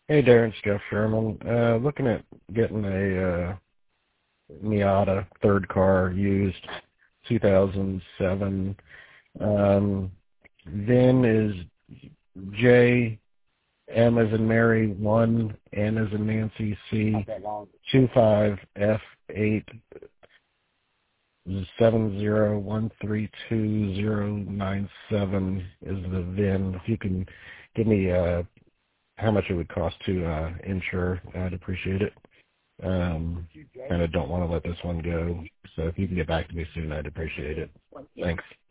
Hey, Darren, it's Jeff Sherman. Looking at getting a Miata third car used, 2007. VIN is J M as in Mary 1 N as in Nancy C 25F8 7013297 is the VIN. If you can give me how much it would cost to insure, I'd appreciate it. Kind of don't want to let this one go, so if you can get back to me soon, I'd appreciate it. Thanks.